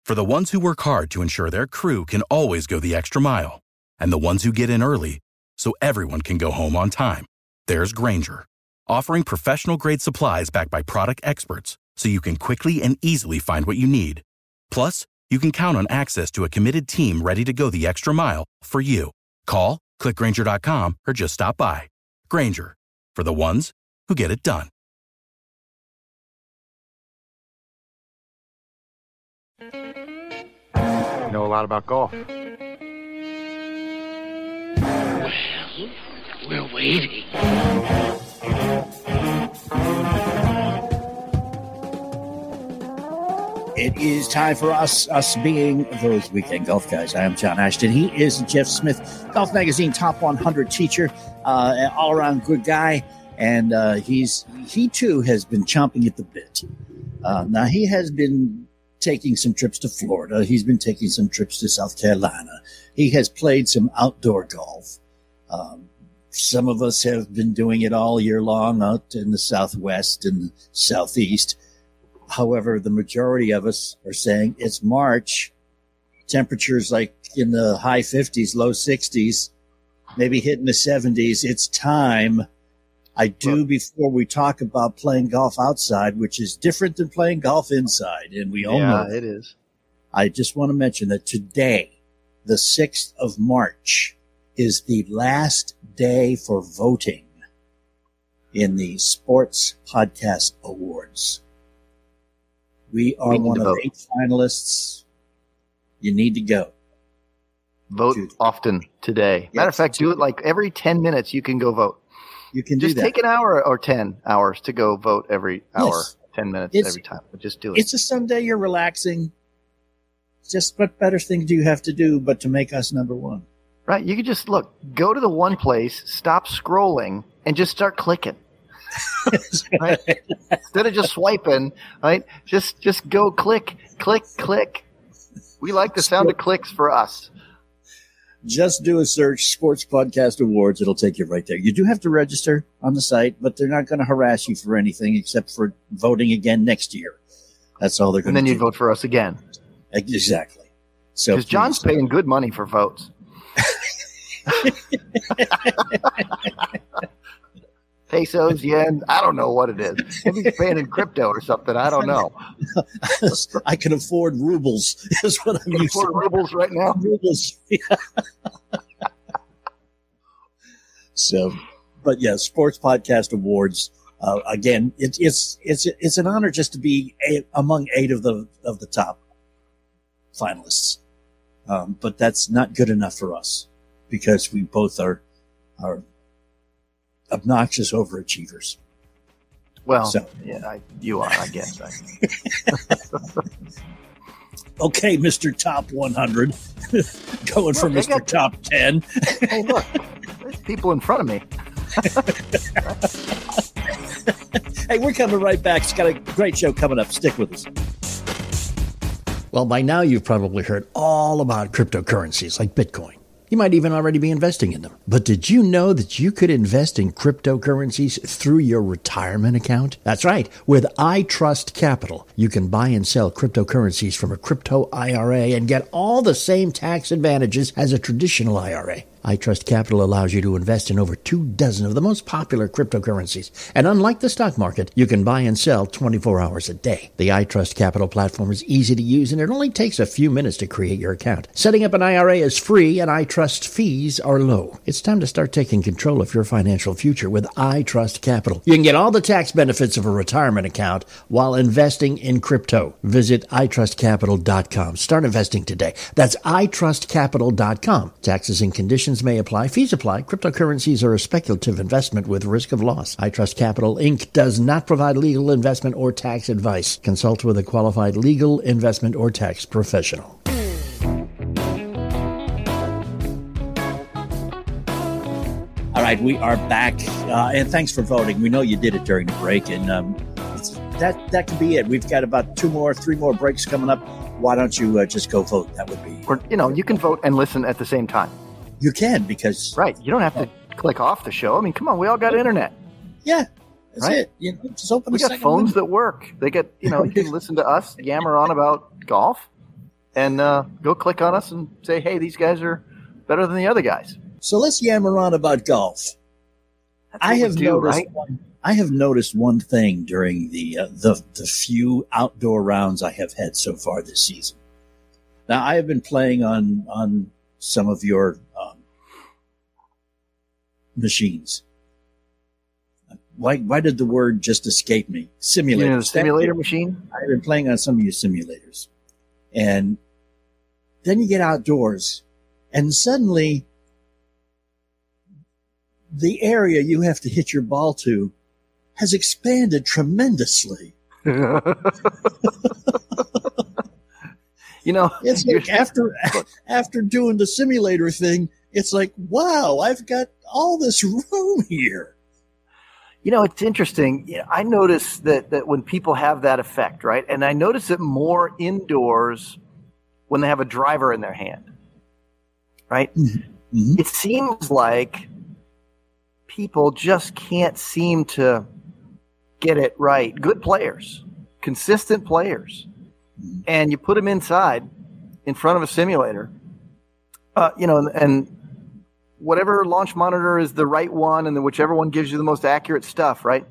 For the ones who work hard to ensure their crew can always go the extra mile, and the ones who get in early so everyone can go home on time, there's Grainger, offering professional-grade supplies backed by product experts so you can quickly and easily find what you need. Plus, you can count on access to a committed team ready to go the extra mile for you. Call, click Grainger.com, or just stop by. Grainger, for the ones who get it done. You know a lot about golf. Well, we're waiting. It is time for us being those weekend golf guys. I am John Ashton. He is Jeff Smith, Golf Magazine Top 100 teacher, an all-around good guy, and he too has been chomping at the bit. Now, he has been taking some trips to Florida. He's been taking some trips to South Carolina. He has played some outdoor golf. Some of us have been doing it all year long out in the Southwest and the Southeast. However, the majority of us are saying it's March, temperatures like in the high 50s, low 60s, maybe hitting the 70s. It's time. Before we talk about playing golf outside, which is different than playing golf inside, and we all know it is. I just want to mention that today, the 6th of March, is the last day for voting in the Sports Podcast Awards. We are one of 8 finalists. You need to go. Vote often today. Matter of fact, do it like every 10 minutes you can go vote. You can do that. Just take an hour or 10 hours to go vote every hour, 10 minutes every time. But just do it. It's a Sunday. You're relaxing. Just what better thing do you have to do but to make us number one? Right. You could just go to the one place, stop scrolling, and just start clicking. Right? Instead of just swiping, right? Just go click, click, click. We like the sound of clicks for us. Just do a search, Sports Podcast Awards. It'll take you right there. You do have to register on the site, but they're not going to harass you for anything except for voting again next year. That's all they're going to do. And then you vote for us again. Exactly. So because John's paying good money for votes. Pesos, yen, I don't know what it is. Maybe he's paying in crypto or something. I don't know. I can afford rubles is what I'm used to. Rubles right now? Rubles. Yeah. So, but yeah, Sports Podcast Awards. Again, it's an honor just to be among 8 of the top finalists. But that's not good enough for us because we both are obnoxious overachievers. Well, you are, I guess. Okay, Mr. Top 100. Going for Mr. Top 10. Hey, look. There's people in front of me. Hey, we're coming right back. It's got a great show coming up. Stick with us. Well, by now you've probably heard all about cryptocurrencies like Bitcoin. You might even already be investing in them. But did you know that you could invest in cryptocurrencies through your retirement account? That's right. With iTrust Capital, you can buy and sell cryptocurrencies from a crypto IRA and get all the same tax advantages as a traditional IRA. iTrust Capital allows you to invest in over 24 of the most popular cryptocurrencies. And unlike the stock market, you can buy and sell 24 hours a day. The iTrust Capital platform is easy to use, and it only takes a few minutes to create your account. Setting up an IRA is free, and iTrust fees are low. It's time to start taking control of your financial future with iTrust Capital. You can get all the tax benefits of a retirement account while investing in crypto. Visit iTrustCapital.com. Start investing today. That's iTrustCapital.com. Taxes and conditions may apply. Fees apply. Cryptocurrencies are a speculative investment with risk of loss. iTrust Capital, Inc. does not provide legal investment or tax advice. Consult with a qualified legal investment or tax professional. All right, we are back, and thanks for voting. We know you did it during the break, and that could be it. We've got about 3 more breaks coming up. Why don't you just go vote? That would be... Or, you can vote and listen at the same time. You can, because... Right. You don't have to click off the show. I mean, come on. We all got internet. Yeah. That's right? It. Just open we got phones that work. They get, you can listen to us yammer on about golf. and go click on us and say, hey, these guys are better than the other guys. So let's yammer on about golf. I have noticed one thing during the few outdoor rounds I have had so far this season. Now, I have been playing on some of your machines. Why did the word just escape me? Simulator. You know, the simulator machine? I've been playing on some of your simulators. And then you get outdoors, and suddenly the area you have to hit your ball to has expanded tremendously. You know, it's like after doing the simulator thing, it's like, wow, I've got all this room here. You know, it's interesting. You know, I notice that when people have that effect, right? And I notice it more indoors when they have a driver in their hand, right? Mm-hmm. It seems like people just can't seem to get it right. Good players, consistent players. And you put them inside in front of a simulator, you know, and whatever launch monitor is the right one, and then whichever one gives you the most accurate stuff, right?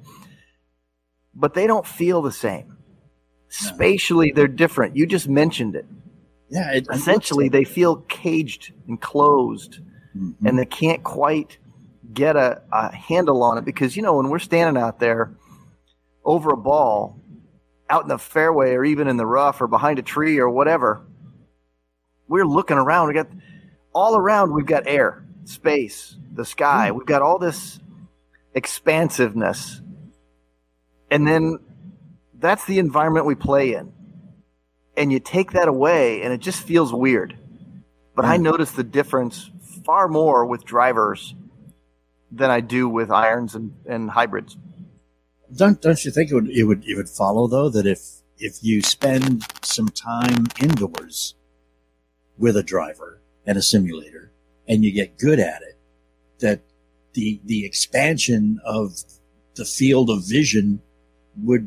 But they don't feel the same. Spatially, they're different. You just mentioned it. Yeah. Essentially, they feel caged and closed, and they can't quite get a handle on it because, you know, when we're standing out there over a ball, out in the fairway or even in the rough or behind a tree or whatever, we're looking around. We got all around. We've got air, space, the sky. We've got all this expansiveness. And then that's the environment we play in. And you take that away and it just feels weird. But I notice the difference far more with drivers than I do with irons and hybrids. Don't you think it would follow, though, that if you spend some time indoors with a driver and a simulator and you get good at it, that the expansion of the field of vision would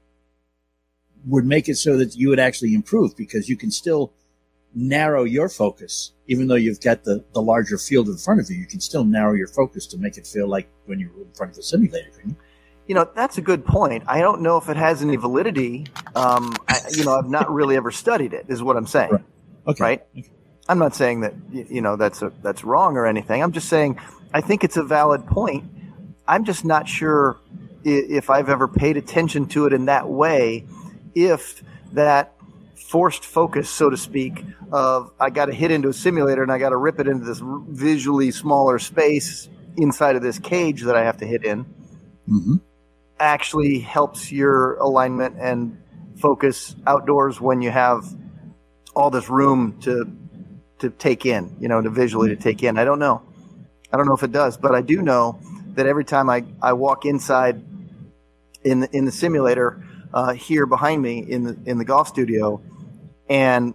make it so that you would actually improve, because you can still narrow your focus. Even though you've got the larger field in front of you, you can still narrow your focus to make it feel like when you're in front of the simulator, couldn't you? You know, that's a good point. I don't know if it has any validity. I've not really ever studied it, is what I'm saying. Right. Okay. Right? Okay. I'm not saying that, that's wrong or anything. I'm just saying I think it's a valid point. I'm just not sure if I've ever paid attention to it in that way, if that forced focus, so to speak, of I got to hit into a simulator and I got to rip it into this visually smaller space inside of this cage that I have to hit in. Mm-hmm. Actually helps your alignment and focus outdoors when you have all this room to take in, to visually to take in. I don't know if it does, but I do know that every time I walk inside in the simulator here behind me in the golf studio, and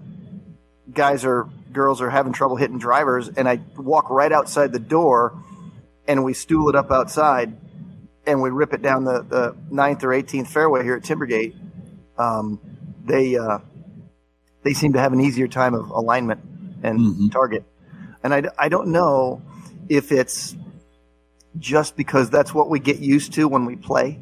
girls are having trouble hitting drivers, and I walk right outside the door and we stool it up outside and we rip it down the 9th or 18th fairway here at Timbergate, they seem to have an easier time of alignment and target. And I don't know if it's just because that's what we get used to when we play,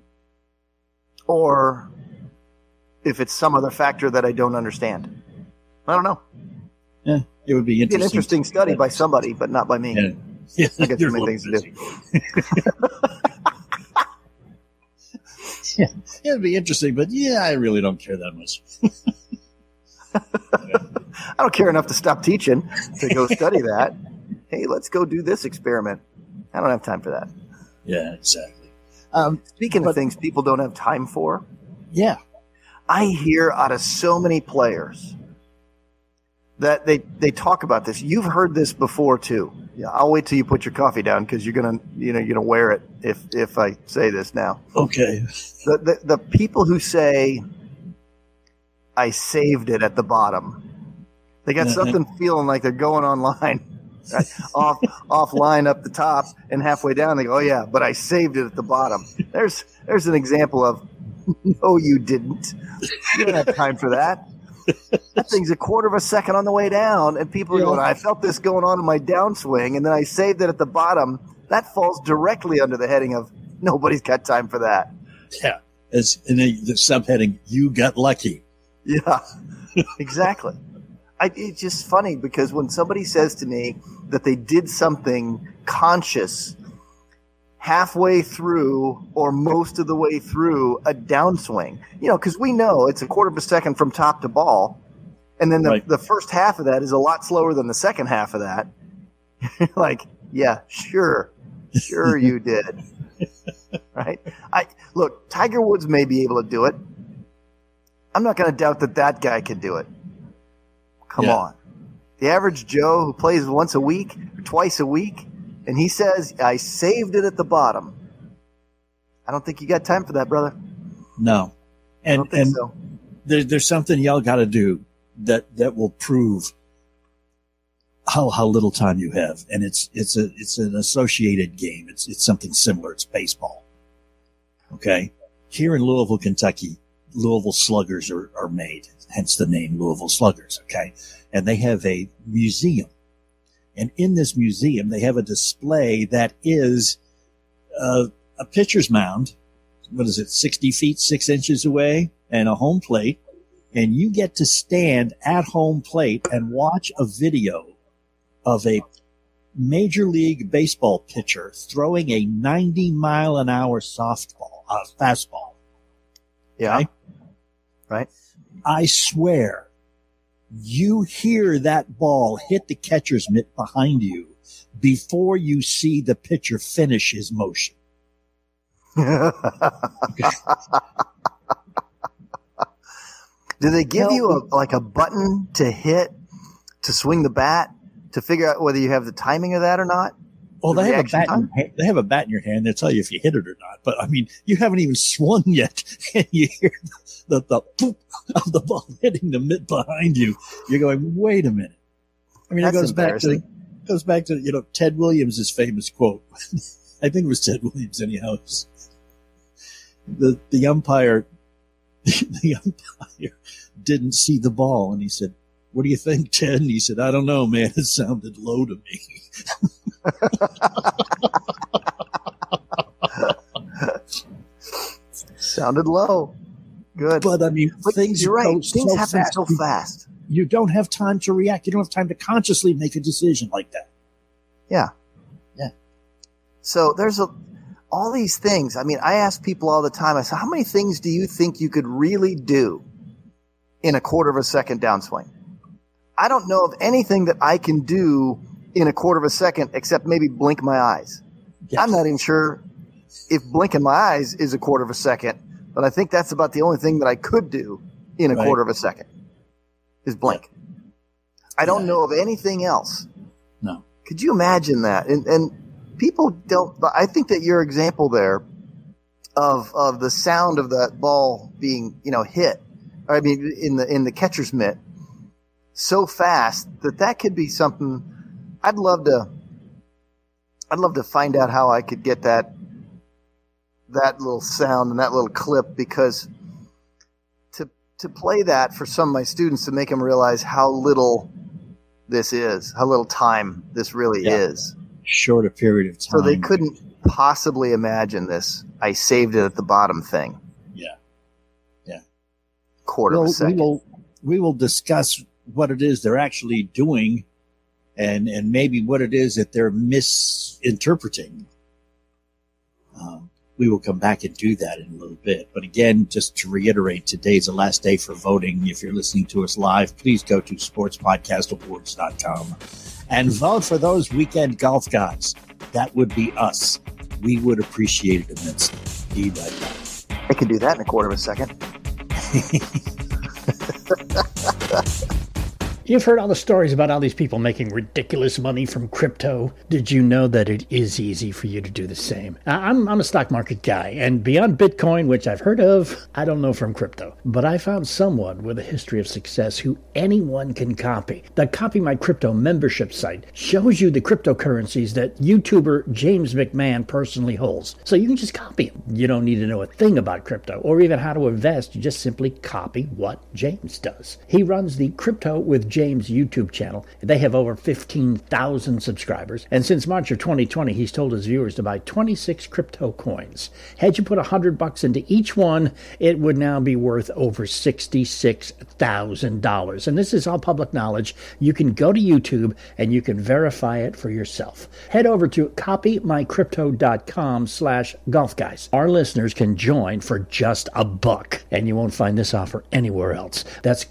or if it's some other factor that I don't understand. I don't know. Yeah, it would be interesting. An interesting study by somebody, but not by me. Yeah. I got too many things to do. Yeah, it'd be interesting, but I really don't care that much. I don't care enough to stop teaching to go study that. Hey, let's go do this experiment. I don't have time for that. Yeah, exactly. Speaking of things people don't have time for, yeah, I hear out of so many players that they talk about this. You've heard this before too. Yeah, I'll wait till you put your coffee down because you're gonna wear it if I say this now. Okay. The people who say I saved it at the bottom, they got something feeling like they're going online, right? offline up the top and halfway down. They go, oh yeah, but I saved it at the bottom. There's an example of, no, you didn't. You don't have time for that. That thing's a quarter of a second on the way down, and people are going, I felt this going on in my downswing, and then I saved it at the bottom. That falls directly under the heading of nobody's got time for that. Yeah. And the subheading, you got lucky. Yeah, exactly. It's just funny because when somebody says to me that they did something conscious halfway through or most of the way through a downswing, because we know it's a quarter of a second from top to ball, and then the first half of that is a lot slower than the second half of that. Like, yeah, sure you did. Right? Look, Tiger Woods may be able to do it. I'm not going to doubt that guy can do it. Come on. The average Joe who plays once a week or twice a week, and he says, I saved it at the bottom. I don't think you got time for that, brother. No. And so. There's something y'all got to do that will prove how little time you have. And it's an associated game. It's something similar. It's baseball. Okay. Here in Louisville, Kentucky, Louisville Sluggers are made, hence the name Louisville Sluggers. Okay. And they have a museum. And in this museum, they have a display that is a pitcher's mound. What is it? 60 feet, 6 inches away, and a home plate. And you get to stand at home plate and watch a video of a Major League Baseball pitcher throwing a 90-mile-an-hour fastball. Yeah. Okay? Right. I swear, you hear that ball hit the catcher's mitt behind you before you see the pitcher finish his motion. Do they give you a button to hit, to swing the bat, to figure out whether you have the timing of that or not? Well, they have a bat in your hand. They'll tell you if you hit it or not. But I mean, you haven't even swung yet, and you hear the poop of the ball hitting the mitt behind you. You're going, wait a minute. I mean, it goes back to Ted Williams' famous quote. I think it was Ted Williams, anyhow. The umpire didn't see the ball, and he said, "What do you think, Ted?" And he said, "I don't know, man. It sounded low to me." Sounded low. Good. But I mean, things happen so fast. You don't have time to react. You don't have time to consciously make a decision like that. Yeah. Yeah. So there's all these things. I mean, I ask people all the time, I say, how many things do you think you could really do in a quarter of a second downswing? I don't know of anything that I can do in a quarter of a second except maybe blink my eyes. Yes. I'm not even sure if blinking my eyes is a quarter of a second, but I think that's about the only thing that I could do in a quarter of a second is blink. I don't know of anything else. No. Could you imagine that? And people don't. I think that your example there of the sound of that ball being hit, I mean in the catcher's mitt, so fast that could be something. I'd love to find out how I could get that little sound and that little clip, because to play that for some of my students, to make them realize how little this is, how little time this really is. Short a period of time. So they couldn't possibly imagine this. I saved it at the bottom thing. Yeah. Yeah. Quarter of a second. We will discuss what it is they're actually doing and maybe what it is that they're misinterpreting. We will come back and do that in a little bit. But again, just to reiterate, today's the last day for voting. If you're listening to us live, please go to sportspodcastawards.com and vote for those weekend golf guys. That would be us. We would appreciate it immensely. Indeed, like that. I can do that in a quarter of a second. You've heard all the stories about all these people making ridiculous money from crypto. Did you know that it is easy for you to do the same? I'm a stock market guy, and beyond Bitcoin, which I've heard of, I don't know from crypto. But I found someone with a history of success who anyone can copy. The Copy My Crypto membership site shows you the cryptocurrencies that YouTuber James McMahon personally holds. So you can just copy them. You don't need to know a thing about crypto or even how to invest. You just simply copy what James does. He runs the Crypto with James YouTube channel. They have over 15,000 subscribers. And since March of 2020, he's told his viewers to buy 26 crypto coins. Had you put $100 into each one, it would now be worth over $66,000. And this is all public knowledge. You can go to YouTube and you can verify it for yourself. Head over to copymycrypto.com/golfguys. Our listeners can join for just $1, and you won't find this offer anywhere else. That's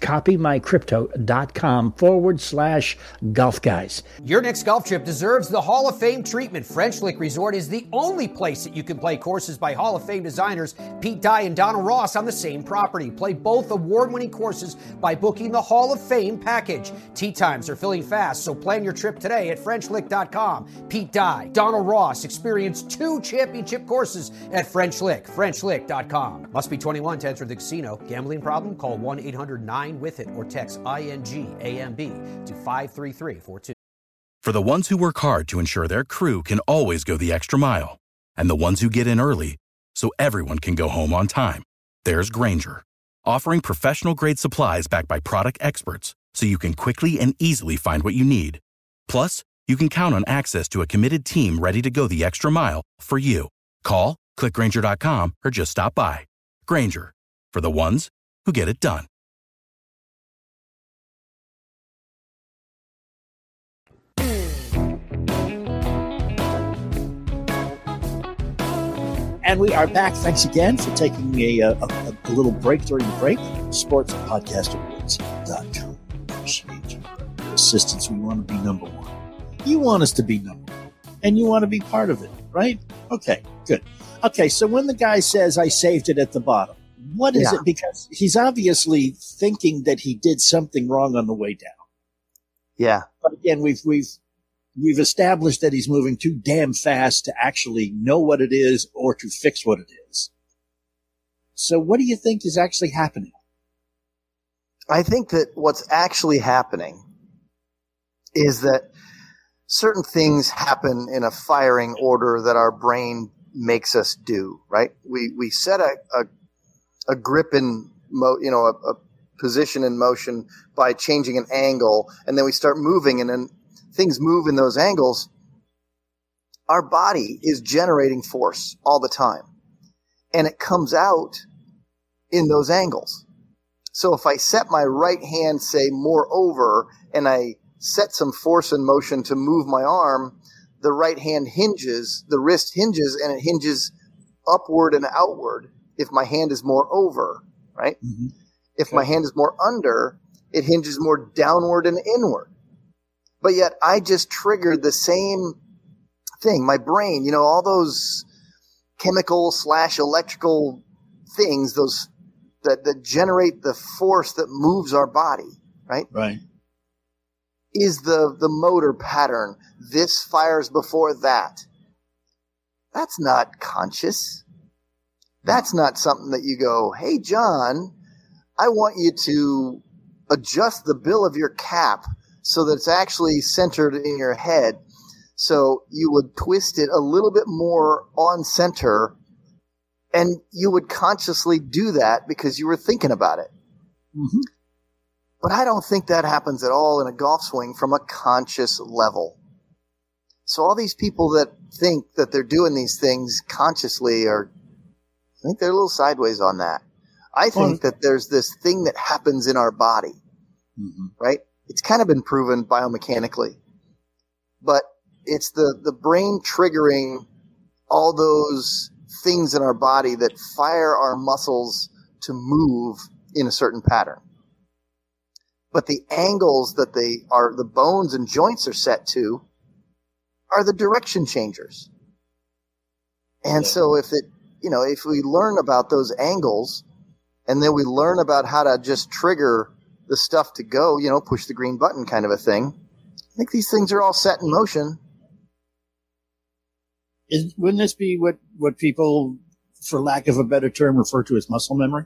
copymycrypto.com/golf guys. Your next golf trip deserves the Hall of Fame treatment. French Lick Resort is the only place that you can play courses by Hall of Fame designers Pete Dye and Donald Ross on the same property. Play both award-winning courses by booking the Hall of Fame package. Tee times are filling fast, so plan your trip today at FrenchLick.com. Pete Dye, Donald Ross experience 2 championship courses at French Lick. FrenchLick.com. Must be 21 to enter the casino. Gambling problem? Call 1-800-9-WITH-IT or text INGAMB to 53342. For the ones who work hard to ensure their crew can always go the extra mile, and the ones who get in early so everyone can go home on time, there's Grainger, offering professional-grade supplies backed by product experts so you can quickly and easily find what you need. Plus, you can count on access to a committed team ready to go the extra mile for you. Call, click Grainger.com, or just stop by. Grainger, for the ones who get it done. And we are back. Thanks again for taking a little break during the break. SportsPodcastAwards.com. Appreciate your assistance. We want to be number one. You want us to be number one. And you want to be part of it, right? Okay, good. Okay, so when the guy says, I saved it at the bottom, what is it? Because he's obviously thinking that he did something wrong on the way down. Yeah. But again, we've established that he's moving too damn fast to actually know what it is or to fix what it is. So what do you think is actually happening? I think that what's actually happening is that certain things happen in a firing order that our brain makes us do, right? We set a grip in, a position in motion by changing an angle, and then we start moving, and then things move in those angles. Our body is generating force all the time, and it comes out in those angles. So if I set my right hand, say, more over, and I set some force in motion to move my arm, the right hand hinges, the wrist hinges, and it hinges upward and outward if my hand is more over, right? Mm-hmm. If my hand is more under, it hinges more downward and inward. But yet I just triggered the same thing. My brain, all those chemical / electrical things, those that generate the force that moves our body, right? Right. Is the motor pattern. This fires before that. That's not conscious. That's not something that you go, hey, John, I want you to adjust the bill of your cap so that it's actually centered in your head. So you would twist it a little bit more on center, and you would consciously do that because you were thinking about it. Mm-hmm. But I don't think that happens at all in a golf swing from a conscious level. So all these people that think that they're doing these things consciously I think they're a little sideways on that. I think that there's this thing that happens in our body, right? It's kind of been proven biomechanically, but it's the brain triggering all those things in our body that fire our muscles to move in a certain pattern. But the angles that the bones and joints are set to are the direction changers. And so if we learn about those angles, and then we learn about how to just trigger the stuff to go, push the green button kind of a thing. I think these things are all set in motion. Wouldn't this be what people, for lack of a better term, refer to as muscle memory?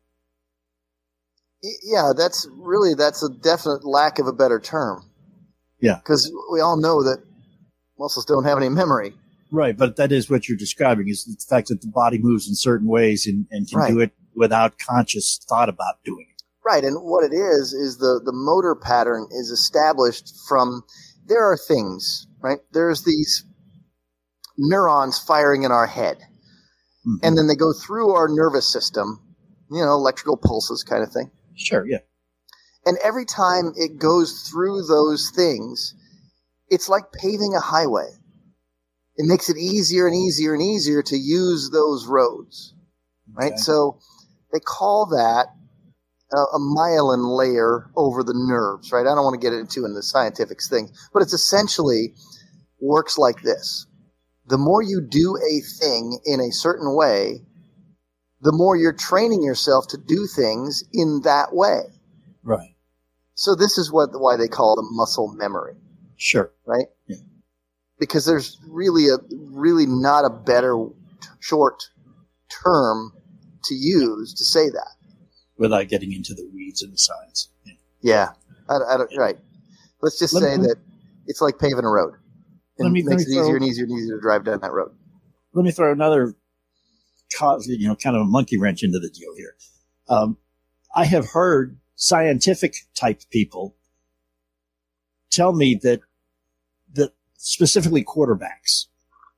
Yeah, that's a definite lack of a better term. Yeah. Because we all know that muscles don't have any memory. Right, but that is what you're describing, is the fact that the body moves in certain ways and can do it without conscious thought about doing it. Right, and what it is the motor pattern is established from, there are things, right? There's these neurons firing in our head. Mm-hmm. And then they go through our nervous system, electrical pulses kind of thing. Sure, yeah. And every time it goes through those things, it's like paving a highway. It makes it easier and easier and easier to use those roads, right? Okay. So they call that a myelin layer over the nerves, right? I don't want to get into the scientific thing, but it's essentially works like this. The more you do a thing in a certain way, the more you're training yourself to do things in that way. Right. So this is why they call it muscle memory. Sure. Right? Yeah. Because there's really not a better short term to use to say that. Without getting into the weeds and the science. Yeah. Right. Let's just say that it's like paving a road. It makes it easier and easier and easier to drive down that road. Let me throw another, kind of a monkey wrench into the deal here. I have heard scientific type people tell me that specifically quarterbacks,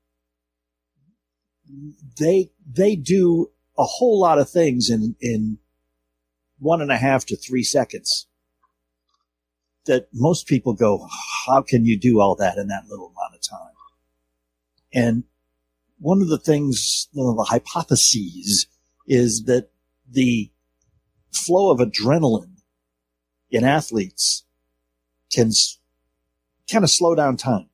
they do a whole lot of things in 1.5 to 3 seconds that most people go, how can you do all that in that little amount of time? And one of the things, one of the hypotheses is that the flow of adrenaline in athletes can kind of slow down time.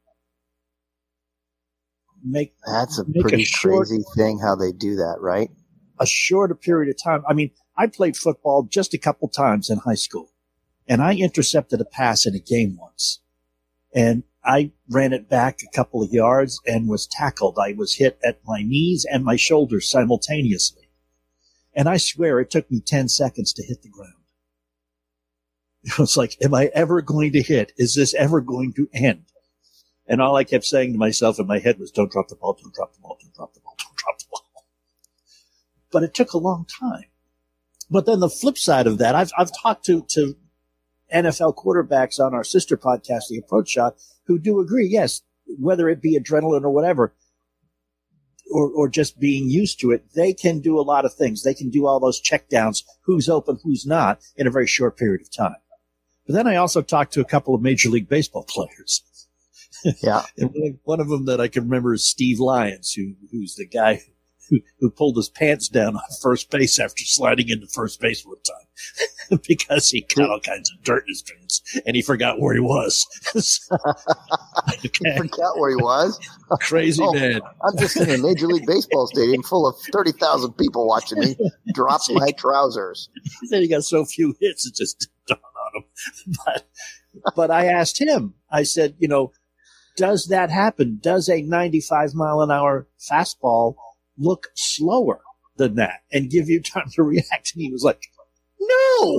That's a pretty crazy thing how they do that, right? A shorter period of time. I mean, I played football just a couple times in high school, and I intercepted a pass in a game once. And I ran it back a couple of yards and was tackled. I was hit at my knees and my shoulders simultaneously. And I swear it took me 10 seconds to hit the ground. It was like, am I ever going to hit? Is this ever going to end? And all I kept saying to myself in my head was, don't drop the ball, don't drop the ball, don't drop the ball, don't drop the ball. But it took a long time. But then the flip side of that, I've talked to NFL quarterbacks on our sister podcast, The Approach Shot, who do agree, yes, whether it be adrenaline or whatever, or just being used to it, they can do a lot of things. They can do all those checkdowns, who's open, who's not, in a very short period of time. But then I also talked to a couple of Major League Baseball players. Yeah. And one of them that I can remember is Steve Lyons, who's the guy who pulled his pants down on first base after sliding into first base one time because he got all kinds of dirt in his pants and he forgot where he was. He forgot where he was? Crazy man. I'm just in a Major League Baseball stadium full of 30,000 people watching me drop my trousers. He said he got so few hits, it just dawned on him. But I asked him, I said, does that happen? Does a 95 mile an hour fastball look slower than that and give you time to react? And he was like, no.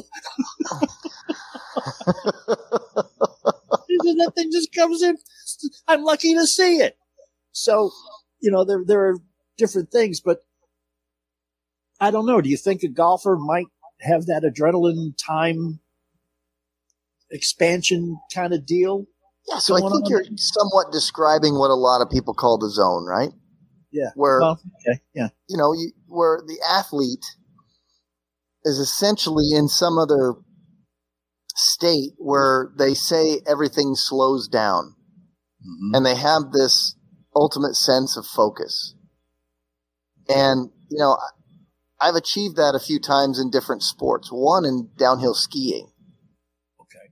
He said, that thing just comes in. I'm lucky to see it. So, there are different things, but I don't know. Do you think a golfer might have that adrenaline time expansion kind of deal? Yeah, so I think you're somewhat describing what a lot of people call the zone, right? Yeah. Where, okay, yeah. Where the athlete is essentially in some other state where they say everything slows down. Mm-hmm. And they have this ultimate sense of focus. And, I've achieved that a few times in different sports. One in downhill skiing. Okay.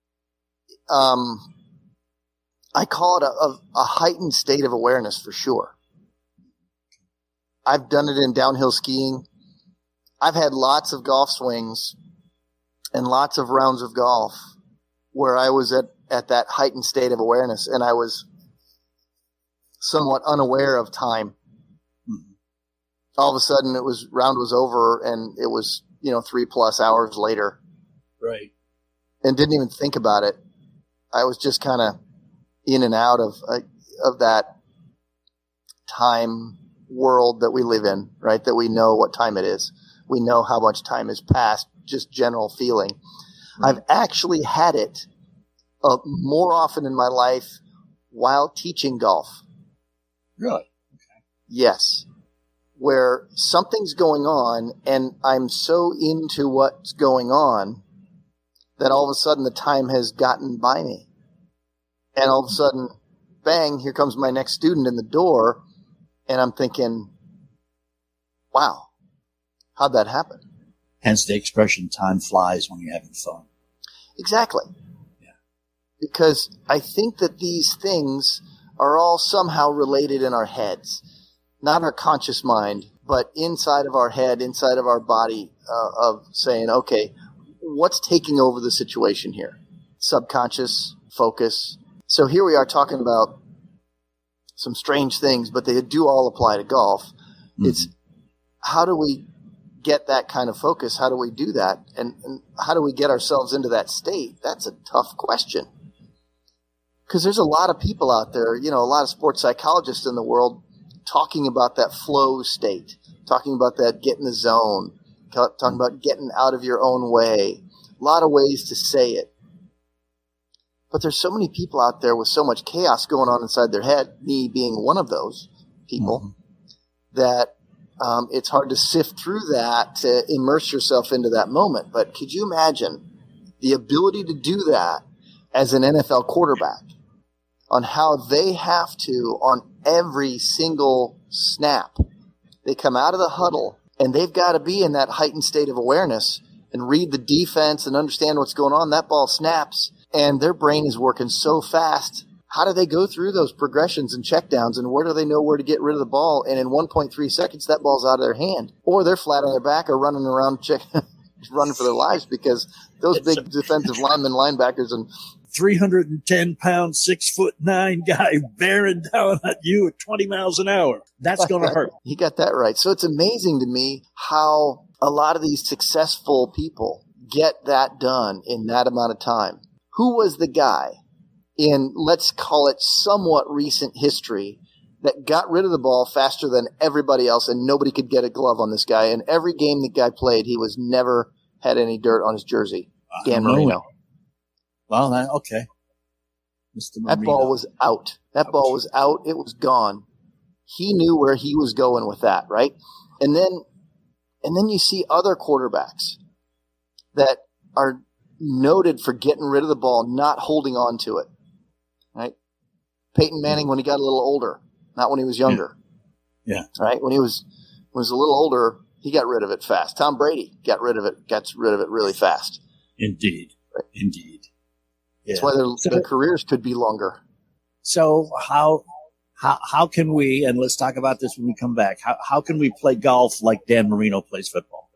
I call it a heightened state of awareness for sure. I've done it in downhill skiing. I've had lots of golf swings and lots of rounds of golf where I was at that heightened state of awareness, and I was somewhat unaware of time. Mm-hmm. All of a sudden, round was over, and it was 3+ hours later. Right. And didn't even think about it. I was just kind of in and out of that time world that we live in, right? That we know what time it is. We know how much time has passed, just general feeling. Right. I've actually had it more often in my life while teaching golf. Really? Okay. Yes. Where something's going on and I'm so into what's going on that all of a sudden the time has gotten by me. And all of a sudden, bang, here comes my next student in the door. And I'm thinking, wow, how'd that happen? Hence the expression, time flies when you're having fun. Exactly. Yeah. Because I think that these things are all somehow related in our heads. Not our conscious mind, but inside of our head, inside of our body, of saying, okay, what's taking over the situation here? Subconscious focus. So here we are talking about some strange things, but they do all apply to golf. Mm-hmm. It's how do we get that kind of focus? How do we do that? And how do we get ourselves into that state? That's a tough question. Because there's a lot of people out there, a lot of sports psychologists in the world talking about that flow state, talking about that get in the zone, talking about getting out of your own way. A lot of ways to say it. But there's so many people out there with so much chaos going on inside their head, me being one of those people, that it's hard to sift through that to immerse yourself into that moment. But could you imagine the ability to do that as an NFL quarterback, on how they have to, on every single snap, they come out of the huddle and they've got to be in that heightened state of awareness and read the defense and understand what's going on. That ball snaps and their brain is working so fast. How do they go through those progressions and checkdowns, and where do they know where to get rid of the ball? And in 1.3 seconds, that ball's out of their hand, or they're flat on their back or running around running for their lives because those big defensive linebackers and 310-pound, 6'9" guy bearing down at you at 20 miles an hour. That's going to hurt. You got that right. So it's amazing to me how a lot of these successful people get that done in that amount of time. Who was the guy in, let's call it somewhat recent history, that got rid of the ball faster than everybody else and nobody could get a glove on this guy? And every game the guy played, he was never had any dirt on his jersey. Dan Marino. Well, okay. Mr. Marino. That ball was out. That ball was out. It was gone. He knew where he was going with that, right? And then you see other quarterbacks that are noted for getting rid of the ball, not holding on to it, right? Peyton Manning when he got a little older, not when he was younger. Yeah. Right? When he was a little older, he got rid of it fast. Tom Brady got rid of it really fast. Indeed. Right? Indeed. That's why their careers could be longer. So how can we, and let's talk about this when we come back, how can we play golf like Dan Marino plays football?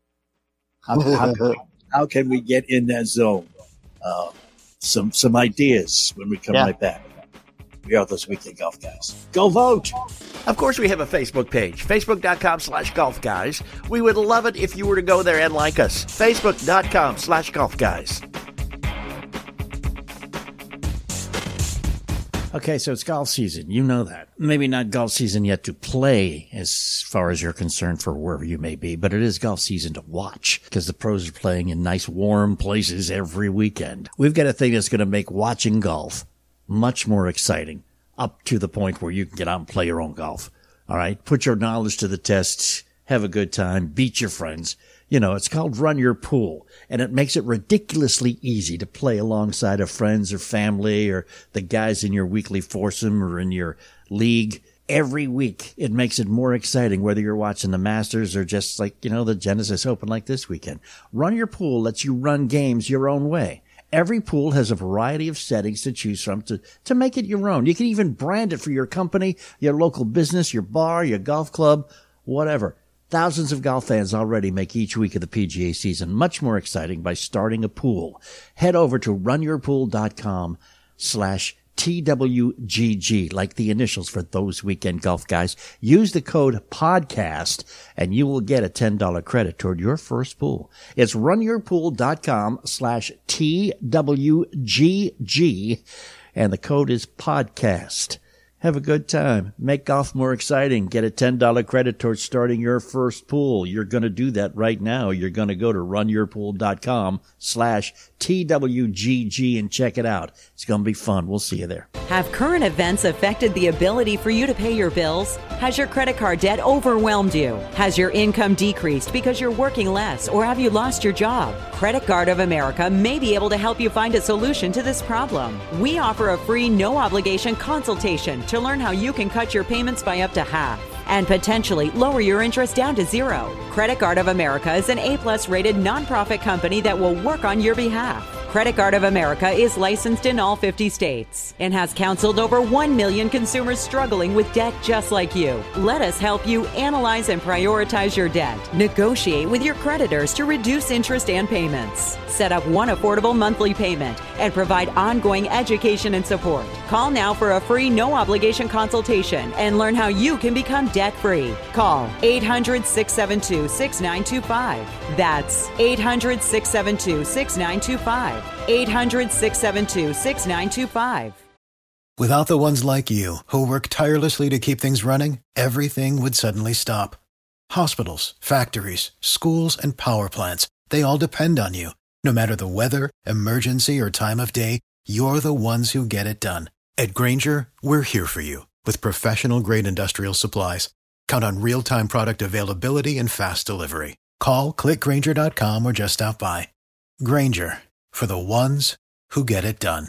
How can we get in that zone? Some ideas when we come right back. We are those Weekly Golf Guys. Go vote! Of course, we have a Facebook page, facebook.com/Golf Guys. We would love it if you were to go there and like us. Facebook.com/Golf Guys. Okay, so it's golf season. You know that. Maybe not golf season yet to play as far as you're concerned for wherever you may be, but it is golf season to watch because the pros are playing in nice warm places every weekend. We've got a thing that's going to make watching golf much more exciting, up to the point where you can get out and play your own golf. All right? Put your knowledge to the test, have a good time, beat your friends. You know, it's called Run Your Pool, and it makes it ridiculously easy to play alongside of friends or family or the guys in your weekly foursome or in your league. Every week, it makes it more exciting, whether you're watching the Masters or just like, the Genesis Open like this weekend. Run Your Pool lets you run games your own way. Every pool has a variety of settings to choose from to make it your own. You can even brand it for your company, your local business, your bar, your golf club, whatever. Thousands of golf fans already make each week of the PGA season much more exciting by starting a pool. Head over to runyourpool.com/TWGG, like the initials for those weekend golf guys. Use the code PODCAST and you will get a $10 credit toward your first pool. It's runyourpool.com/TWGG and the code is PODCAST. Have a good time. Make golf more exciting. Get a $10 credit towards starting your first pool. You're going to do that right now. You're going to go to runyourpool.com/TWGG and check it out. It's going to be fun. We'll see you there. Have current events affected the ability for you to pay your bills? Has your credit card debt overwhelmed you? Has your income decreased because you're working less, or have you lost your job? Credit Card of America may be able to help you find a solution to this problem. We offer a free, no-obligation consultation to learn how you can cut your payments by up to half and potentially lower your interest down to zero. Credit Card of America is an A+ rated nonprofit company that will work on your behalf. Credit Card of America is licensed in all 50 states and has counseled over 1 million consumers struggling with debt just like you. Let us help you analyze and prioritize your debt. Negotiate with your creditors to reduce interest and payments. Set up one affordable monthly payment and provide ongoing education and support. Call now for a free no-obligation consultation and learn how you can become debt-free. Call 800-672-6925. That's 800-672-6925. 800-672-6925. Without the ones like you, who work tirelessly to keep things running, everything would suddenly stop. Hospitals, factories, schools, and power plants, they all depend on you. No matter the weather, emergency, or time of day, you're the ones who get it done. At Grainger, we're here for you with professional-grade industrial supplies. Count on real-time product availability and fast delivery. Call, click Grainger.com, or just stop by. Grainger, for the ones who get it done.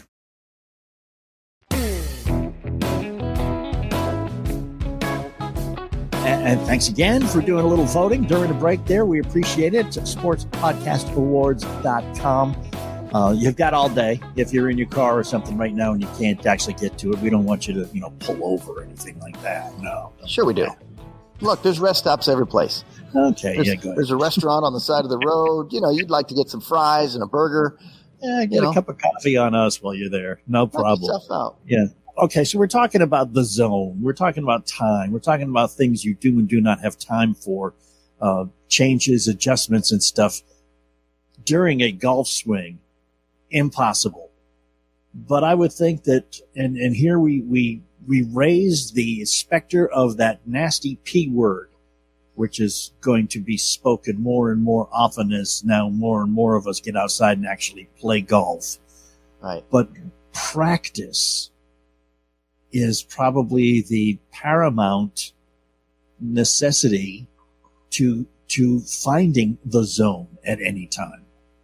And thanks again for doing a little voting during the break there. We appreciate it. SportsPodcastAwards.com. You've got all day. If you're in your car or something right now and you can't actually get to it, we don't want you to, pull over or anything like that. No. Sure we do. Look, there's rest stops every place. Okay, go ahead. There's a restaurant on the side of the road. You'd like to get some fries and a burger. Yeah, get a cup of coffee on us while you're there. No problem. Knock yourself out. Yeah. Okay, so we're talking about the zone. We're talking about time. We're talking about things you do and do not have time for, changes, adjustments, and stuff during a golf swing. Impossible. But I would think that, and here we raise the specter of that nasty P word, which is going to be spoken more and more often as now more and more of us get outside and actually play golf. Right. But practice is probably the paramount necessity to finding the zone at any time.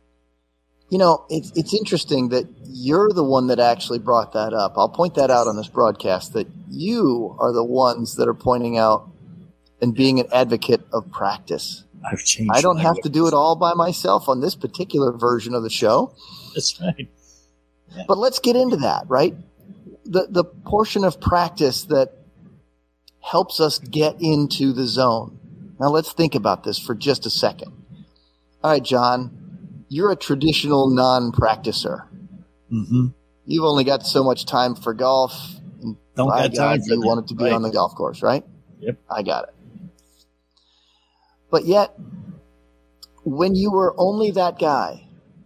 It's interesting that you're the one that actually brought that up. I'll point that out on this broadcast, that you are the ones that are pointing out and being an advocate of practice. I've changed. I don't have to do it all by myself on this particular version of the show. That's right. Yeah. But let's get into that, right? The portion of practice that helps us get into the zone. Now let's think about this for just a second. All right, John, you're a traditional non-practicer. Mm-hmm. You've only got so much time for golf. And don't got time for you want it to be on the golf course, right? Yep. I got it. But yet, when you were only that guy,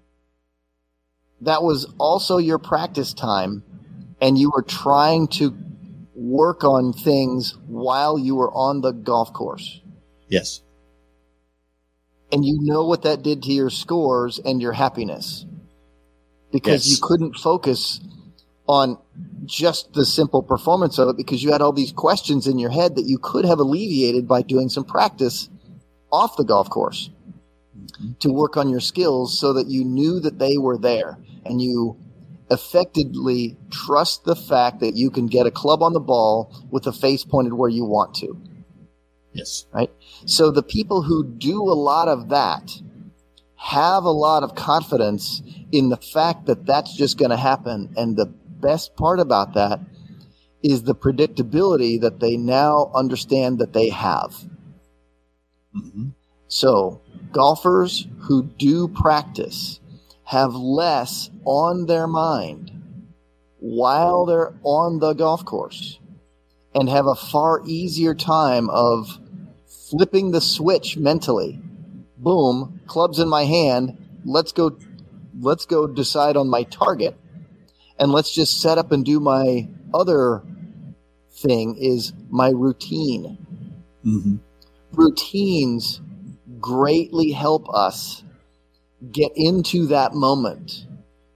that was also your practice time, and you were trying to work on things while you were on the golf course. Yes. And you know what that did to your scores and your happiness, because you couldn't focus on just the simple performance of it, because you had all these questions in your head that you could have alleviated by doing some practice off the golf course to work on your skills, so that you knew that they were there and you effectively trust the fact that you can get a club on the ball with the face pointed where you want to. Yes. Right? So the people who do a lot of that have a lot of confidence in the fact that that's just going to happen. And the best part about that is the predictability that they now understand that they have. Mm-hmm. So golfers who do practice have less on their mind while they're on the golf course and have a far easier time of flipping the switch mentally. Boom, club's in my hand. Let's go decide on my target. And let's just set up and do my other thing is my routine. Mm-hmm. Routines greatly help us get into that moment.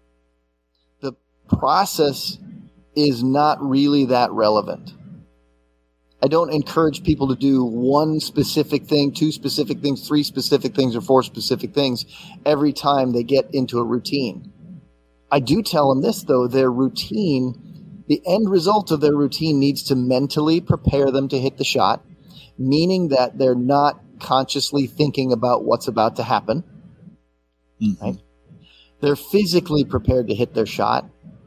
The process is not really that relevant. I don't encourage people to do one specific thing, two specific things, three specific things, or four specific things every time they get into a routine. I do tell them this, though, their routine, the end result of their routine needs to mentally prepare them to hit the shot, meaning that they're not consciously thinking about what's about to happen. Mm-hmm. Right? They're physically prepared to hit their shot,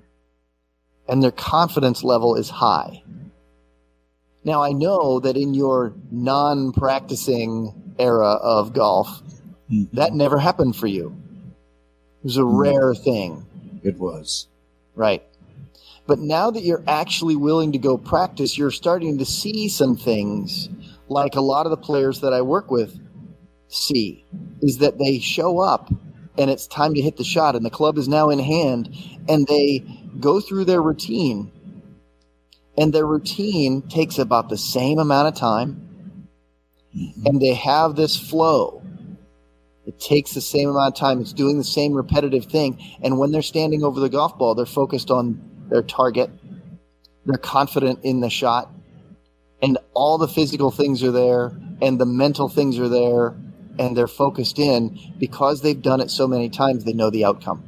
and their confidence level is high. Now, I know that in your non-practicing era of golf, mm-hmm. that never happened for you. It was a rare thing. It was. Right. But now that you're actually willing to go practice, you're starting to see some things like a lot of the players that I work with see, is that they show up and it's time to hit the shot and the club is now in hand and they go through their routine. And their routine takes about the same amount of time, mm-hmm. and they have this flow. It takes the same amount of time. It's doing the same repetitive thing. And when they're standing over the golf ball, they're focused on their target. They're confident in the shot. And all the physical things are there, and the mental things are there, and they're focused in. Because they've done it so many times, they know the outcome.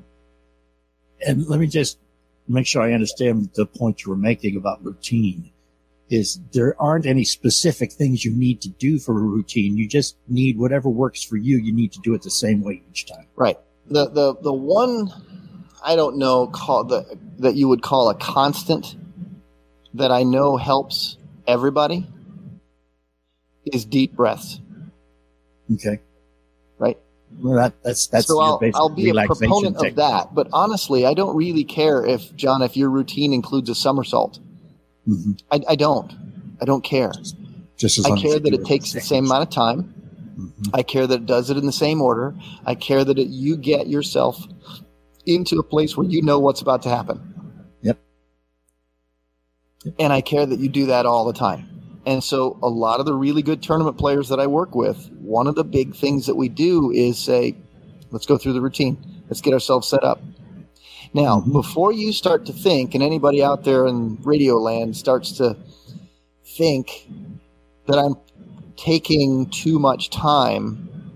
And let me just make sure I understand the point you were making about routine. Is there aren't any specific things you need to do for a routine. You just need whatever works for you. You need to do it the same way each time. Right. The one I don't know that you would call a constant that I know helps everybody is deep breaths. Okay. Right. Well, that's so I'll be a proponent of that. But honestly, I don't really care if your routine includes a somersault. Mm-hmm. I don't care. Just as I care that it takes the same amount of time. Mm-hmm. I care that it does it in the same order. I care that you get yourself into a place where you know what's about to happen. Yep. And I care that you do that all the time. And so a lot of the really good tournament players that I work with, one of the big things that we do is say, let's go through the routine. Let's get ourselves set up. Now, mm-hmm. before you start to think, and anybody out there in radio land starts to think that I'm taking too much time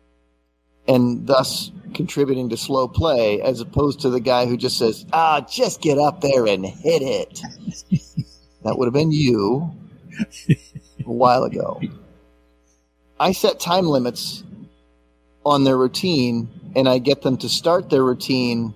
and thus contributing to slow play, as opposed to the guy who just says, just get up there and hit it. That would have been you a while ago. I set time limits on their routine, and I get them to start their routine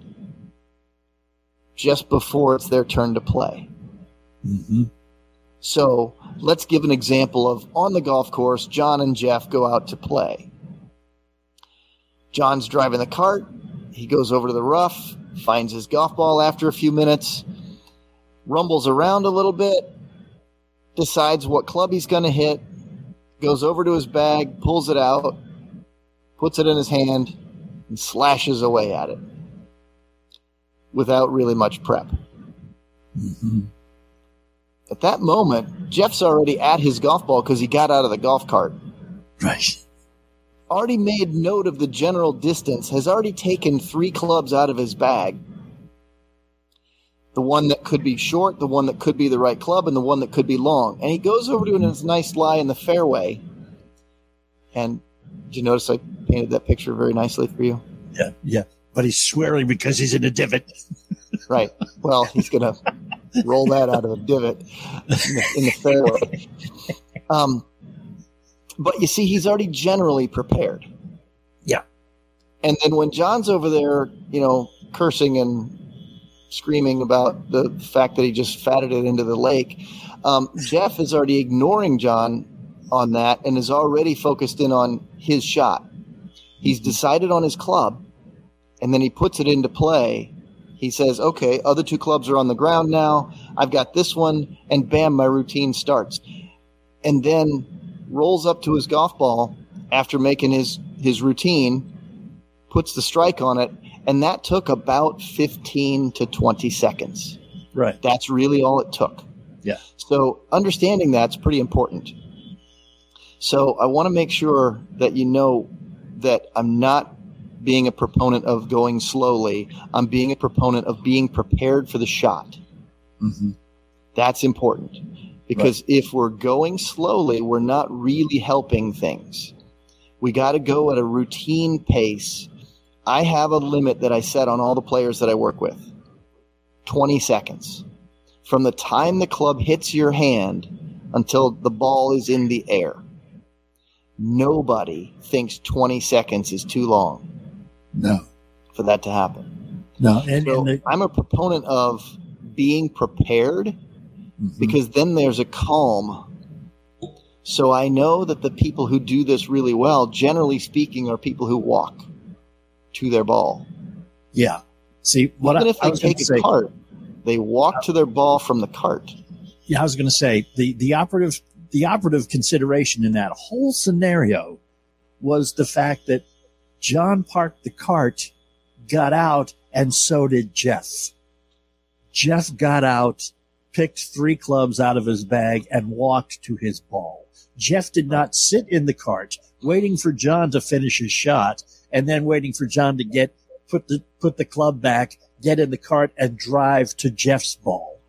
just before it's their turn to play. Mm-hmm. So let's give an example of on the golf course, John and Jeff go out to play. John's driving the cart. He goes over to the rough, finds his golf ball after a few minutes, rumbles around a little bit, decides what club he's going to hit, goes over to his bag, pulls it out, puts it in his hand, and slashes away at it without really much prep. Mm-hmm. At that moment, Jeff's already at his golf ball because he got out of the golf cart. Right. Already made note of the general distance, has already taken 3 clubs out of his bag. The one that could be short, the one that could be the right club, and the one that could be long. And he goes over to his nice lie in the fairway. And did you notice I painted that picture very nicely for you? Yeah. But he's swearing because he's in a divot. Right. Well, he's going to roll that out of a divot in the fairway. But you see, he's already generally prepared. Yeah. And then when John's over there, cursing and screaming about the fact that he just fatted it into the lake, Jeff is already ignoring John on that and is already focused in on his shot. He's decided on his club, and then he puts it into play. He says, okay, other two clubs are on the ground now. I've got this one, and bam, my routine starts. And then rolls up to his golf ball after making his routine, puts the strike on it, and that took about 15 to 20 seconds. Right. That's really all it took. Yeah. So understanding that's pretty important. So I want to make sure that you know that I'm not being a proponent of going slowly. I'm being a proponent of being prepared for the shot. Mm-hmm. That's important. Because if we're going slowly, we're not really helping things. We got to go at a routine pace. I have a limit that I set on all the players that I work with. 20 seconds. From the time the club hits your hand until the ball is in the air. Nobody thinks 20 seconds is too long. No. For that to happen. No. I'm a proponent of being prepared. Because then there's a calm. So I know that the people who do this really well, generally speaking, are people who walk to their ball. Yeah. See, even if they take a cart, they walk to their ball from the cart. Yeah, I was going to say the operative consideration in that whole scenario was the fact that John parked the cart, got out, and so did Jeff. Jeff got out, picked 3 clubs out of his bag, and walked to his ball. Jeff did not sit in the cart waiting for John to finish his shot and then waiting for John to put the club back, get in the cart, and drive to Jeff's ball.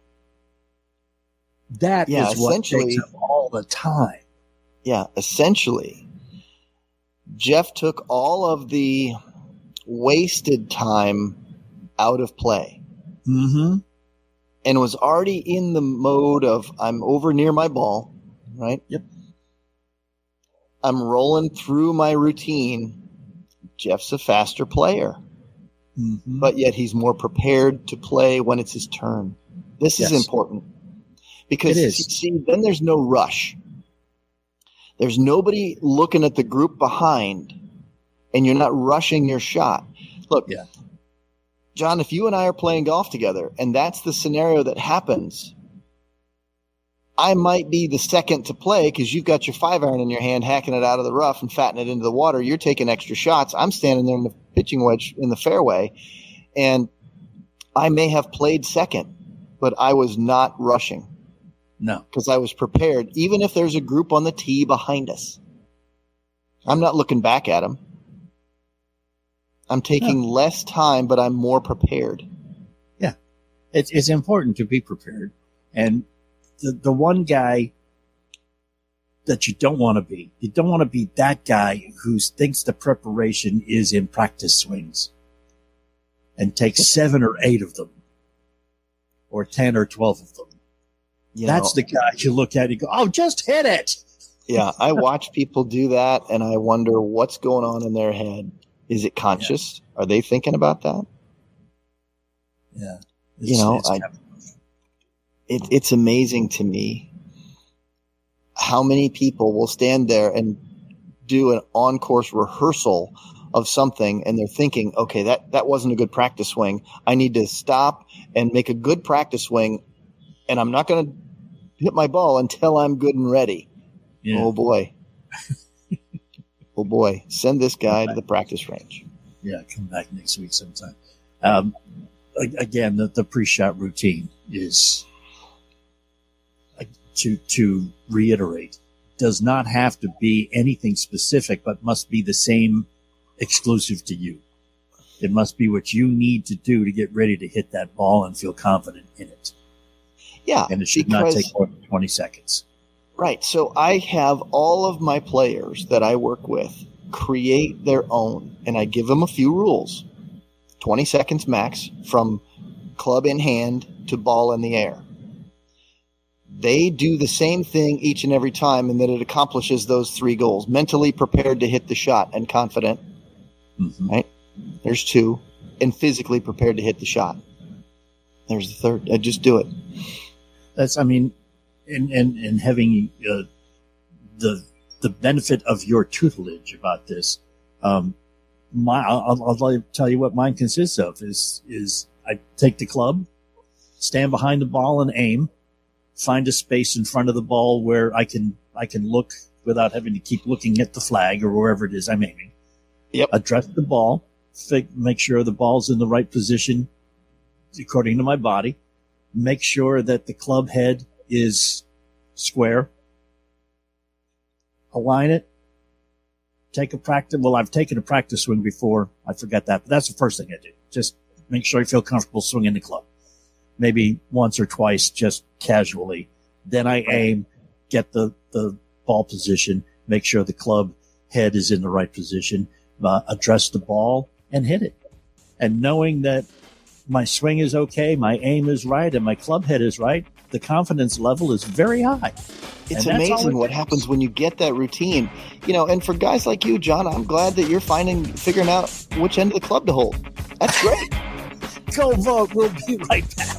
That is what takes up all the time. Yeah, essentially, Jeff took all of the wasted time out of play. Mm-hmm. And was already in the mode of, I'm over near my ball, right? Yep. I'm rolling through my routine. Jeff's a faster player. Mm-hmm. But yet he's more prepared to play when it's his turn. This is important. Because, see, then there's no rush. There's nobody looking at the group behind, and you're not rushing your shot. Look, John, if you and I are playing golf together, and that's the scenario that happens, I might be the second to play because you've got your 5-iron in your hand, hacking it out of the rough and fattening it into the water. You're taking extra shots. I'm standing there in the pitching wedge in the fairway, and I may have played second, but I was not rushing. No. Because I was prepared, even if there's a group on the tee behind us. I'm not looking back at them. I'm taking less time, but I'm more prepared. Yeah. It's important to be prepared. And the one guy that you don't want to be that guy who thinks the preparation is in practice swings and takes 7 or 8 of them or 10 or 12 of them. That's the guy you look at and go, oh, just hit it. Yeah. I watch people do that and I wonder what's going on in their head. Is it conscious? Yeah. Are they thinking about that? Yeah. It's amazing to me how many people will stand there and do an on-course rehearsal of something and they're thinking, okay, that wasn't a good practice swing. I need to stop and make a good practice swing, and I'm not going to hit my ball until I'm good and ready. Yeah. Oh, boy. Oh, boy. Send this guy to the practice range. Yeah, come back next week sometime. Again, the pre-shot routine is, to reiterate, does not have to be anything specific, but must be the same exclusive to you. It must be what you need to do to get ready to hit that ball and feel confident in it. Yeah. And it should not take more than 20 seconds. Right. So I have all of my players that I work with create their own, and I give them a few rules. 20 seconds max from club in hand to ball in the air. They do the same thing each and every time, and that it accomplishes those 3 goals. Mentally prepared to hit the shot and confident. Mm-hmm. Right? There's 2. And physically prepared to hit the shot. There's the 3rd. Just do it. That's, I mean, and having the the benefit of your tutelage about this. I'll tell you what mine consists of is I take the club, stand behind the ball and aim, find a space in front of the ball where I can look without having to keep looking at the flag or wherever it is I'm aiming. Yep. Address the ball, make sure the ball's in the right position according to my body, make sure that the club head is square, align it, take a practice. Well, I've taken a practice swing before. I forgot that, but that's the first thing I do. Just make sure I feel comfortable swinging the club. Maybe once or twice, just casually. Then I aim, get the ball position, make sure the club head is in the right position, address the ball and hit it. And knowing that my swing is okay, my aim is right, and my club head is right, the confidence level is very high. It's amazing what happens when you get that routine. And for guys like you, John, I'm glad that you're figuring out which end of the club to hold. That's great. Go vote. We'll be right back.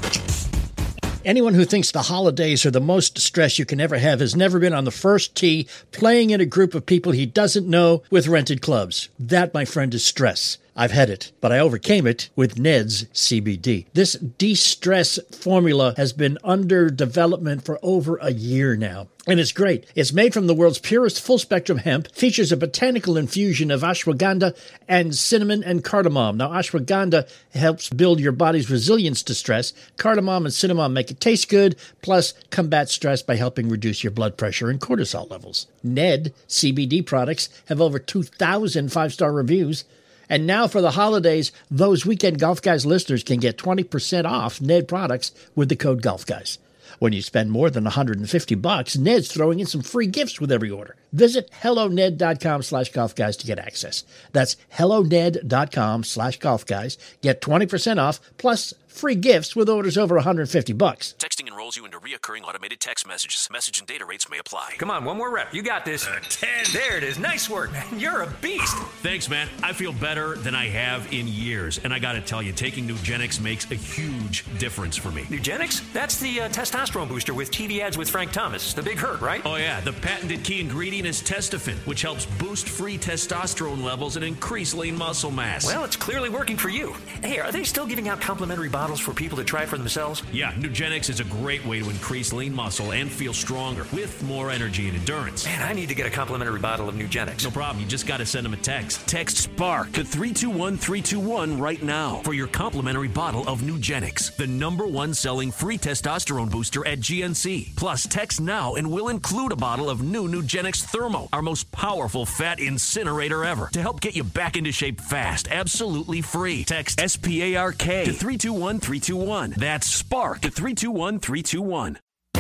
Anyone who thinks the holidays are the most stress you can ever have has never been on the first tee playing in a group of people he doesn't know with rented clubs. That, my friend, is stress. I've had it, but I overcame it with Ned's CBD. This de-stress formula has been under development for over a year now. And it's great. It's made from the world's purest full-spectrum hemp, features a botanical infusion of ashwagandha and cinnamon and cardamom. Now, ashwagandha helps build your body's resilience to stress. Cardamom and cinnamon make it taste good, plus combat stress by helping reduce your blood pressure and cortisol levels. Ned CBD products have over 2,000 five-star reviews. And now for the holidays, those Weekend Golf Guys listeners can get 20% off Ned products with the code GolfGuys. When you spend more than $150, Ned's throwing in some free gifts with every order. Visit HelloNed.com/golfguys to get access. That's HelloNed.com/golfguys. Get 20% off plus free gifts with orders over $150. Texting enrolls you into reoccurring automated text messages. Message and data rates may apply. Come on, one more rep. You got this. 10. There it is. Nice work, man. You're a beast. Thanks, man. I feel better than I have in years. And I got to tell you, taking Nugenix makes a huge difference for me. Nugenix? That's the testosterone booster with TV ads with Frank Thomas. The big hurt, right? Oh, yeah. The patented key ingredient is Testofen, which helps boost free testosterone levels and increase lean muscle mass. Well, it's clearly working for you. Hey, are they still giving out complimentary bottles for people to try for themselves? Yeah, Nugenix is a great way to increase lean muscle and feel stronger with more energy and endurance. Man, I need to get a complimentary bottle of Nugenix. No problem. You just got to send them a text. Text SPARK to 321-321 right now for your complimentary bottle of Nugenix, the #1 selling free testosterone booster at GNC. Plus, text now and we'll include a bottle of new Nugenix Thermo, our most powerful fat incinerator ever, to help get you back into shape fast, absolutely free. Text SPARK to 321-321. That's SPARK to 321-321.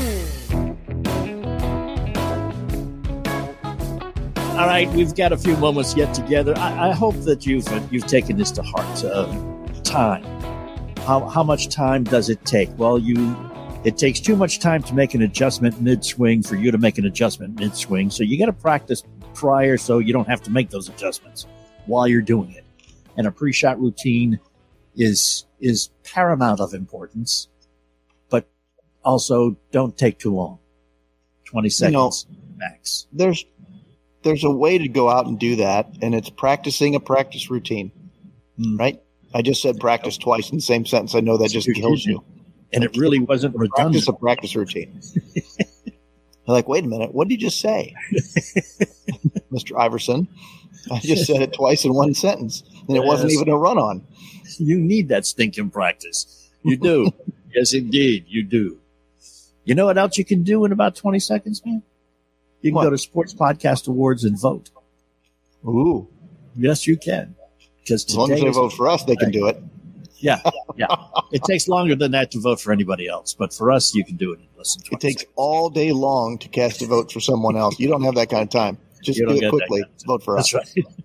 All right, we've got a few moments yet together. I hope that you've taken this to heart. Time. How much time does it take? Well, it takes too much time to make an adjustment mid-swing for you to make an adjustment mid-swing. So you got to practice prior so you don't have to make those adjustments while you're doing it. And a pre-shot routine is paramount of importance, but also don't take too long. 20 seconds max. There's a way to go out and do that, and it's practicing a practice routine, right? I just said practice twice in the same sentence. I know that just kills you. And it really wasn't redundant. Practice a practice routine. They're like, wait a minute, what did you just say? Mr. Iverson, I just said it twice in one sentence, and it wasn't even a run-on. You need that stinking practice. You do. Yes, indeed, you do. You know what else you can do in about 20 seconds, man? You can go to Sports Podcast Awards and vote. Ooh. Yes, you can. Because as long as they vote for us, they can do it. Yeah. It takes longer than that to vote for anybody else, but for us, you can do it in less than 20 It takes seconds. All day long to cast a vote for someone else. You don't have that kind of time. Just do it quickly. Vote for us. That's right.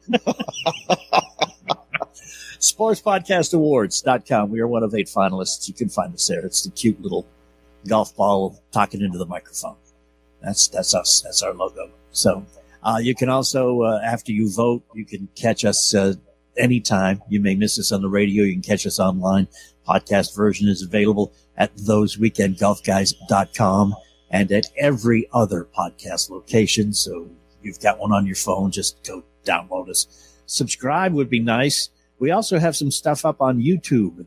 SportsPodcastAwards.com. We are one of 8 finalists. You can find us there. It's the cute little golf ball talking into the microphone. That's us. That's our logo. So you can also, after you vote, you can catch us anytime. You may miss us on the radio. You can catch us online. Podcast version is available at thoseweekendgolfguys.com and at every other podcast location. So you've got one on your phone, just go download us. Subscribe would be nice. We also have some stuff up on YouTube.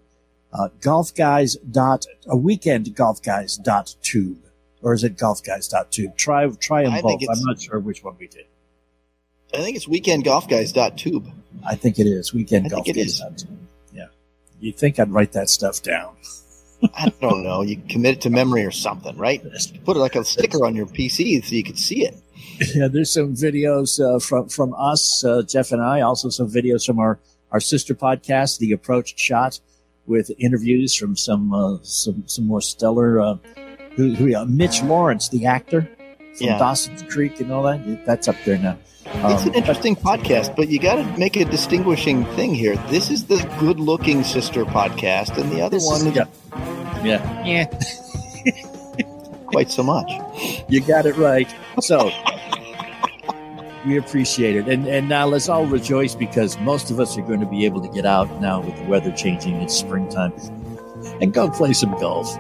weekendgolfguys.tube. Or is it golfguys.tube? Try them both. I'm not sure which one we did. I think it's weekendgolfguys.tube. I think it is. Weekendgolfguys.tube. Yeah. You'd think I'd write that stuff down. I don't know. You commit it to memory or something, right? Put it like a sticker on your PC so you could see it. Yeah, there's some videos from us, Jeff and I. Also some videos from our sister podcast, The Approach Shot, with interviews from some more stellar. Mitch Lawrence, the actor from Dawson's Creek and all that. That's up there now. It's an interesting podcast, but you got to make a distinguishing thing here. This is the good-looking sister podcast, and the other one, yeah, quite so much. You got it right. So we appreciate it, and now let's all rejoice because most of us are going to be able to get out now with the weather changing. It's springtime, and go play some golf.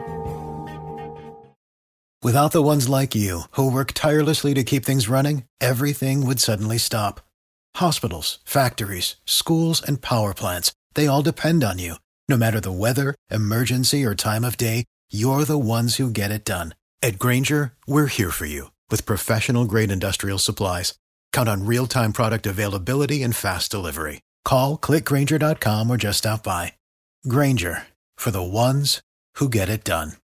Without the ones like you, who work tirelessly to keep things running, everything would suddenly stop. Hospitals, factories, schools, and power plants, they all depend on you. No matter the weather, emergency, or time of day, you're the ones who get it done. At Grainger, we're here for you with professional-grade industrial supplies. Count on real-time product availability and fast delivery. Call, click Grainger.com, or just stop by. Grainger, for the ones who get it done.